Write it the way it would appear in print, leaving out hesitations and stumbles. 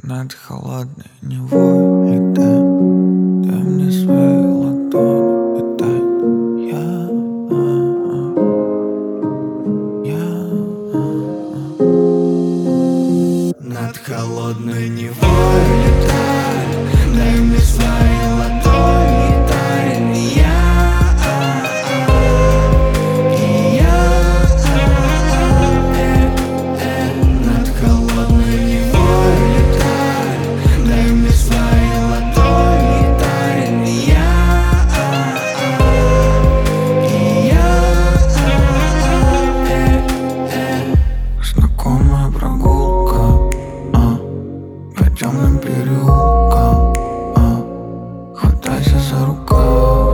Над холодной Невой летай, дай мне свои ладони, летай. Над холодной Невой летай, дай мне свои ладони, дай. Над холодной Невой летай, дай мне свои ладони, дай. Знакомая прогулка, по темным переулкам, хватайся за рукав.